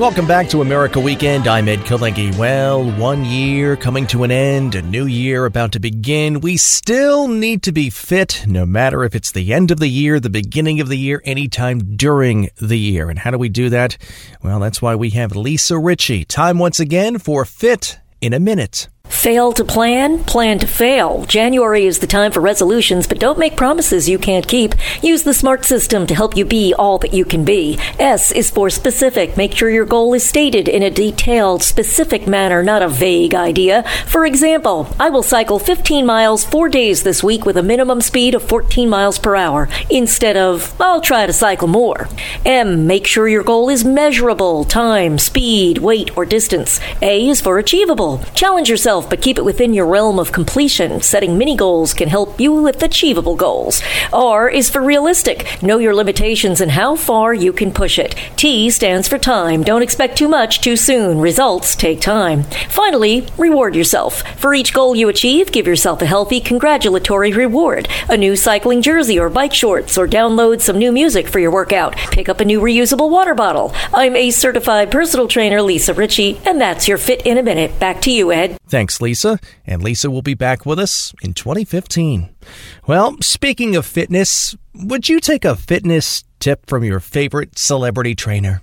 Welcome back to America Weekend. I'm Ed Kalengi. Well, 1 year coming to an end, a new year about to begin. We still need to be fit, no matter if it's the end of the year, the beginning of the year, anytime during the year. And how do we do that? Well, that's why we have Lisa Ritchie. Time once again for Fit in a Minute. Fail to plan? Plan to fail. January is the time for resolutions, but don't make promises you can't keep. Use the SMART system to help you be all that you can be. S is for specific. Make sure your goal is stated in a detailed, specific manner, not a vague idea. For example, I will cycle 15 miles 4 days this week with a minimum speed of 14 miles per hour, instead of, I'll try to cycle more. M, make sure your goal is measurable. Time, speed, weight, or distance. A is for achievable. Challenge yourself, but keep it within your realm of completion. Setting mini goals can help you with achievable goals. R is for realistic. Know your limitations and how far you can push it. T stands for time. Don't expect too much too soon. Results take time. Finally, reward yourself. For each goal you achieve, give yourself a healthy, congratulatory reward. A new cycling jersey or bike shorts, or download some new music for your workout. Pick up a new reusable water bottle. I'm ACE certified personal trainer Lisa Ritchie, and that's your Fit in a Minute. Back to you, Ed. Thanks, Lisa. And Lisa will be back with us in 2015. Well, speaking of fitness, would you take a fitness tip from your favorite celebrity trainer?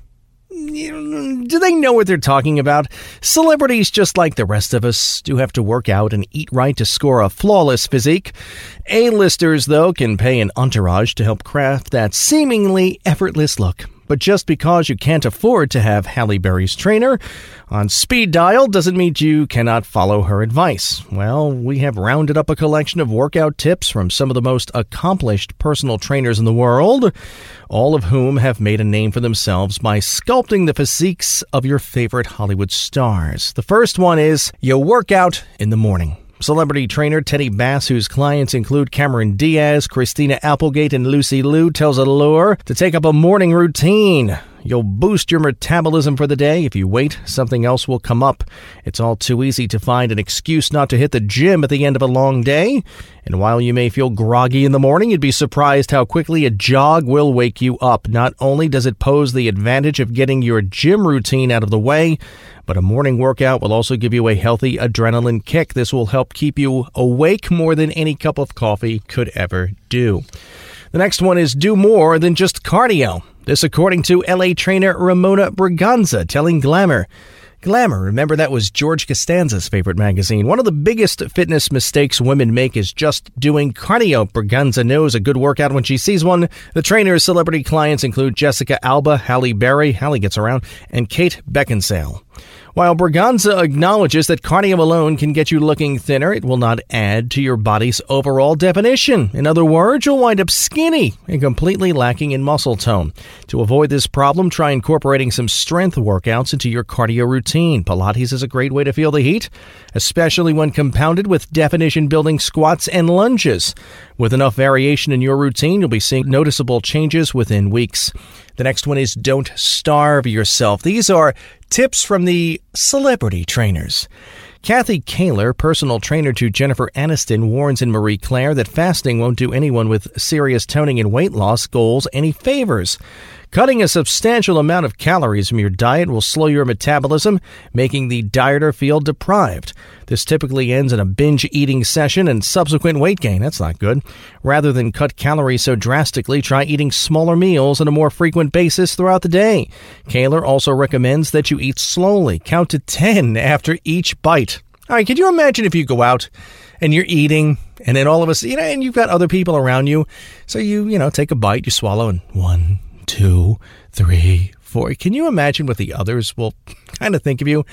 Do they know what they're talking about? Celebrities, just like the rest of us, do have to work out and eat right to score a flawless physique. A-listers, though, can pay an entourage to help craft that seemingly effortless look. But just because you can't afford to have Halle Berry's trainer on speed dial doesn't mean you cannot follow her advice. Well, we have rounded up a collection of workout tips from some of the most accomplished personal trainers in the world, all of whom have made a name for themselves by sculpting the physiques of your favorite Hollywood stars. The first one is you work out in the morning. Celebrity trainer Teddy Bass, whose clients include Cameron Diaz, Christina Applegate, and Lucy Liu, tells Allure to take up a morning routine. You'll boost your metabolism for the day. If you wait, something else will come up. It's all too easy to find an excuse not to hit the gym at the end of a long day. And while you may feel groggy in the morning, you'd be surprised how quickly a jog will wake you up. Not only does it pose the advantage of getting your gym routine out of the way, but a morning workout will also give you a healthy adrenaline kick. This will help keep you awake more than any cup of coffee could ever do. The next one is do more than just cardio. This according to LA trainer Ramona Braganza telling Glamour. Glamour, remember that was George Costanza's favorite magazine. One of the biggest fitness mistakes women make is just doing cardio. Braganza knows a good workout when she sees one. The trainer's celebrity clients include Jessica Alba, Halle Berry, Halle gets around, and Kate Beckinsale. While Braganza acknowledges that cardio alone can get you looking thinner, it will not add to your body's overall definition. In other words, you'll wind up skinny and completely lacking in muscle tone. To avoid this problem, try incorporating some strength workouts into your cardio routine. Pilates is a great way to feel the heat, especially when compounded with definition-building squats and lunges. With enough variation in your routine, you'll be seeing noticeable changes within weeks. The next one is don't starve yourself. These are tips from the celebrity trainers. Kathy Kaler, personal trainer to Jennifer Aniston, warns in Marie Claire that fasting won't do anyone with serious toning and weight loss goals any favors. Cutting a substantial amount of calories from your diet will slow your metabolism, making the dieter feel deprived. This typically ends in a binge eating session and subsequent weight gain. That's not good. Rather than cut calories so drastically, try eating smaller meals on a more frequent basis throughout the day. Kaler also recommends that you eat slowly. Count to 10 after each bite. All right, can you imagine if you go out and you're eating and then all of us, and you've got other people around you. So you take a bite, you swallow, and 1, 2, 3, 4. Can you imagine what the others will kind of think of you?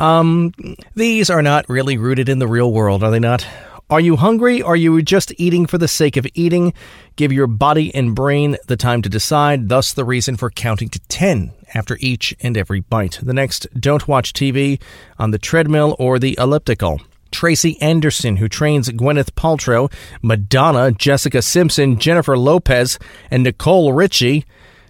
These are not really rooted in the real world, are they not? Are you hungry? Are you just eating for the sake of eating? Give your body and brain the time to decide, thus the reason for counting to 10 after each and every bite. The next, don't watch TV on the treadmill or the elliptical. Tracy Anderson, who trains Gwyneth Paltrow, Madonna, Jessica Simpson, Jennifer Lopez, and Nicole Richie,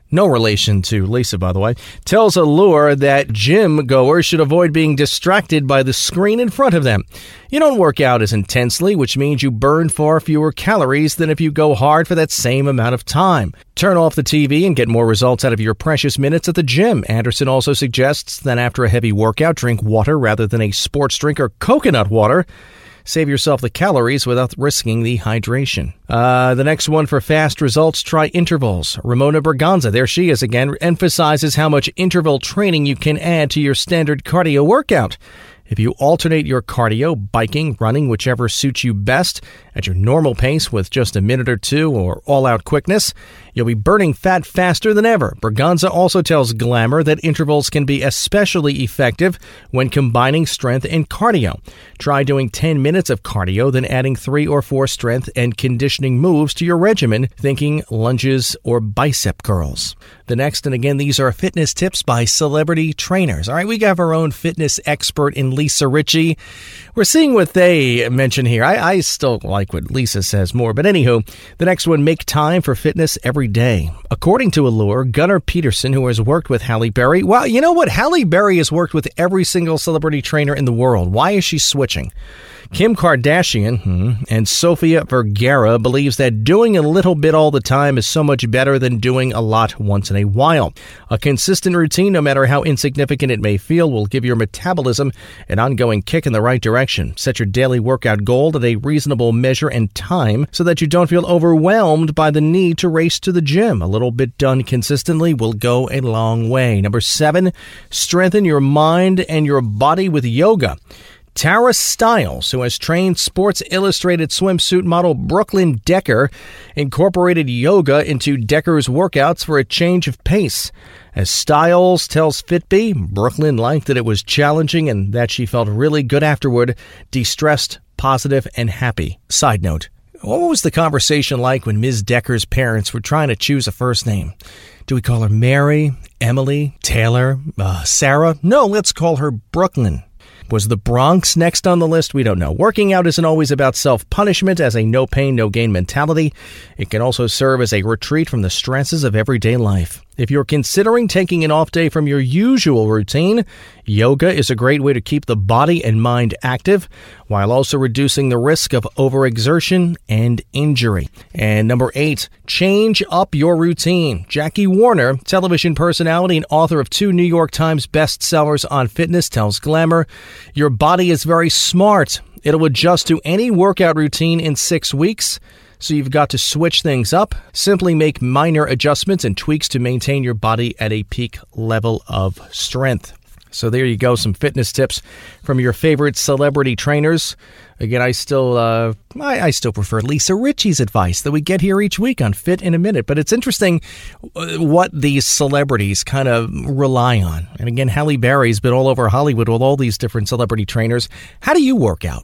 no relation to Lisa, by the way, tells Allure that gym goers should avoid being distracted by the screen in front of them. You don't work out as intensely, which means you burn far fewer calories than if you go hard for that same amount of time. Turn off the TV and get more results out of your precious minutes at the gym. Anderson also suggests that after a heavy workout, drink water rather than a sports drink or coconut water. Save yourself the calories without risking the hydration. The next one for fast results, try intervals. Ramona Berganza, there she is again, emphasizes how much interval training you can add to your standard cardio workout. If you alternate your cardio, biking, running, whichever suits you best, at your normal pace with just a minute or two or all-out quickness, you'll be burning fat faster than ever. Berganza also tells Glamour that intervals can be especially effective when combining strength and cardio. Try doing 10 minutes of cardio, then adding 3 or 4 strength and conditioning moves to your regimen, thinking lunges or bicep curls. The next, and again, these are fitness tips by celebrity trainers. All right, we got our own fitness expert in Lisa Ritchie. We're seeing what they mention here. I still like what Lisa says more, but anywho, the next one, make time for fitness every day. According to Allure, Gunnar Peterson, who has worked with Halle Berry, well, you know what? Halle Berry has worked with every single celebrity trainer in the world. Why is she switching? Kim Kardashian and Sofia Vergara believes that doing a little bit all the time is so much better than doing a lot once in a while. A consistent routine, no matter how insignificant it may feel, will give your metabolism an ongoing kick in the right direction. Set your daily workout goal at a reasonable measure and time so that you don't feel overwhelmed by the need to race to the gym. A little bit done consistently will go a long way. Number 7, strengthen your mind and your body with yoga. Tara Stiles, who has trained Sports Illustrated swimsuit model Brooklyn Decker, incorporated yoga into Decker's workouts for a change of pace. As Stiles tells Fitbee, Brooklyn liked that it was challenging and that she felt really good afterward, de-stressed, positive, and happy. Side note, what was the conversation like when Ms. Decker's parents were trying to choose a first name? Do we call her Mary, Emily, Taylor, Sarah? No, let's call her Brooklyn. Was the Bronx next on the list? We don't know. Working out isn't always about self-punishment as a no-pain, no-gain mentality. It can also serve as a retreat from the stresses of everyday life. If you're considering taking an off day from your usual routine, yoga is a great way to keep the body and mind active while also reducing the risk of overexertion and injury. And number 8, change up your routine. Jackie Warner, television personality and author of 2 New York Times bestsellers on fitness, tells Glamour, your body is very smart. It'll adjust to any workout routine in 6 weeks. So you've got to switch things up. Simply make minor adjustments and tweaks to maintain your body at a peak level of strength. So there you go, some fitness tips from your favorite celebrity trainers. Again, I still prefer Lisa Ritchie's advice that we get here each week on Fit in a Minute. But it's interesting what these celebrities kind of rely on. And again, Halle Berry's been all over Hollywood with all these different celebrity trainers. How do you work out?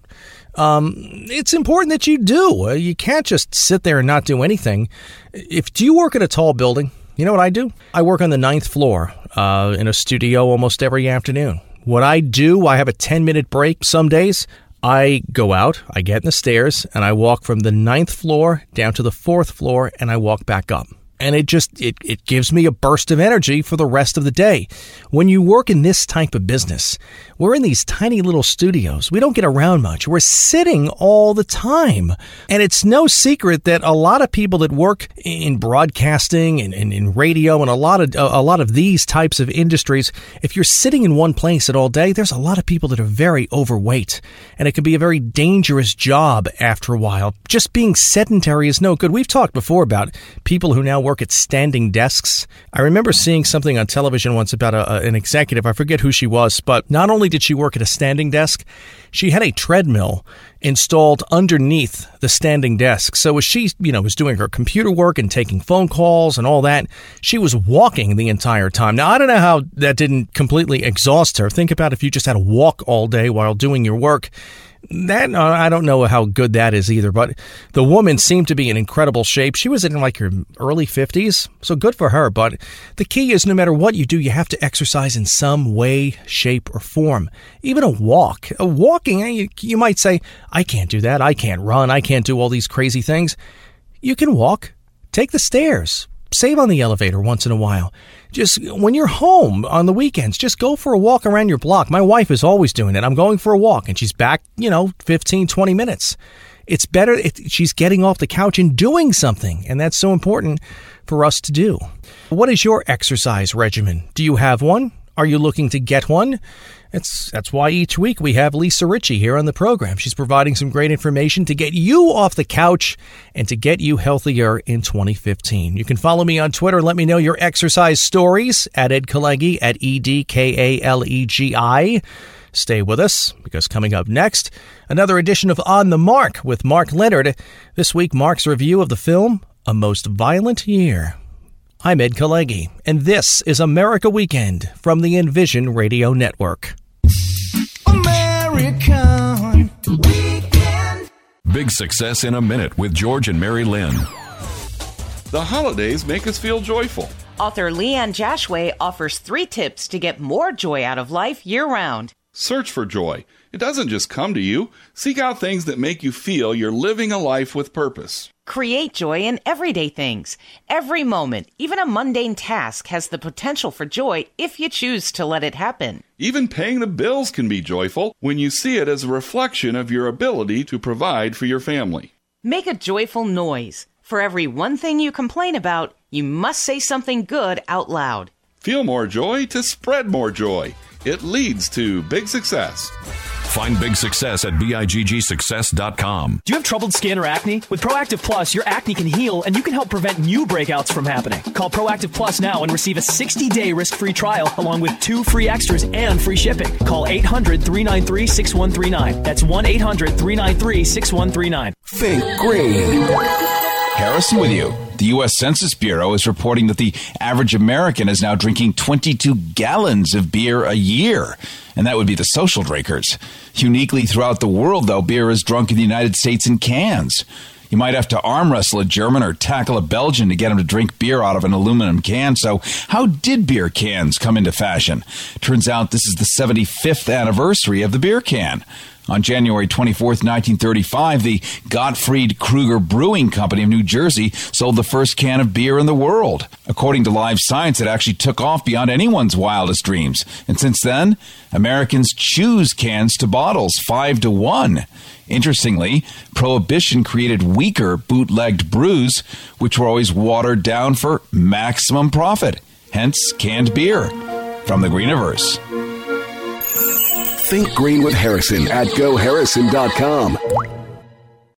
It's important that you do. You can't just sit there and not do anything. Do you work in a tall building? You know what I do? I work on the 9th floor in a studio almost every afternoon. What I do, I have a 10-minute break some days. I go out, I get in the stairs, and I walk from the 9th floor down to the 4th floor, and I walk back up. And it gives me a burst of energy for the rest of the day. When you work in this type of business, we're in these tiny little studios. We don't get around much. We're sitting all the time. And it's no secret that a lot of people that work in broadcasting and in radio and a lot of these types of industries, if you're sitting in one place all day, there's a lot of people that are very overweight. And it can be a very dangerous job after a while. Just being sedentary is no good. We've talked before about people who now work at standing desks. I remember seeing something on television once about an executive. I forget who she was, but not only did she work at a standing desk, she had a treadmill installed underneath the standing desk. So as she, was doing her computer work and taking phone calls and all that, she was walking the entire time. Now, I don't know how that didn't completely exhaust her. Think about if you just had to walk all day while doing your work. That I don't know how good that is either, but the woman seemed to be in incredible shape. She was in like her early 50s, so good for her. But the key is no matter what you do, you have to exercise in some way, shape, or form. Even a walking, you might say, I can't do that. I can't run. I can't do all these crazy things. You can walk. Take the stairs. save on the elevator once in a while. Just when you're home on the weekends, just go for a walk around your block. My wife is always doing it. I'm going for a walk, and she's back, 15, 20 minutes. It's better. She's getting off the couch and doing something, and that's so important for us to do. What is your exercise regimen? Do you have one? Are you looking to get one? That's why each week we have Lisa Ritchie here on the program. She's providing some great information to get you off the couch and to get you healthier in 2015. You can follow me on Twitter. Let me know your exercise stories at Ed Kalegi, at EDKALEGI. Stay with us, because coming up next, another edition of On the Mark with Mark Leonard. This week, Mark's review of the film A Most Violent Year. I'm Ed Kalegi, and this is America Weekend from the Envision Radio Network. American Weekend. Big Success in a Minute with George and Mary Lynn. The holidays make us feel joyful. Author Leanne Jashway offers 3 tips to get more joy out of life year-round. Search for joy. It doesn't just come to you. Seek out things that make you feel you're living a life with purpose. Create joy in everyday things. Every moment, even a mundane task, has the potential for joy if you choose to let it happen. Even paying the bills can be joyful when you see it as a reflection of your ability to provide for your family. Make a joyful noise. For every one thing you complain about, you must say something good out loud. Feel more joy to spread more joy. It leads to big success. Find big success at BIGGsuccess.com. Do you have troubled skin or acne? With Proactive Plus, your acne can heal and you can help prevent new breakouts from happening. Call Proactive Plus now and receive a 60-day risk-free trial along with 2 free extras and free shipping. Call 800-393-6139. That's 1-800-393-6139. Think green. Harrison with you. The U.S. Census Bureau is reporting that the average American is now drinking 22 gallons of beer a year, and that would be the social drinkers. Uniquely throughout the world, though, beer is drunk in the United States in cans. You might have to arm wrestle a German or tackle a Belgian to get him to drink beer out of an aluminum can. So how did beer cans come into fashion? Turns out this is the 75th anniversary of the beer can. On January 24th, 1935, the Gottfried Kruger Brewing Company of New Jersey sold the first can of beer in the world. According to Live Science, it actually took off beyond anyone's wildest dreams. And since then, Americans choose cans to bottles 5-1. Interestingly, Prohibition created weaker bootlegged brews, which were always watered down for maximum profit. Hence, canned beer. From the Greeniverse. Think green with Harrison at GoHarrison.com.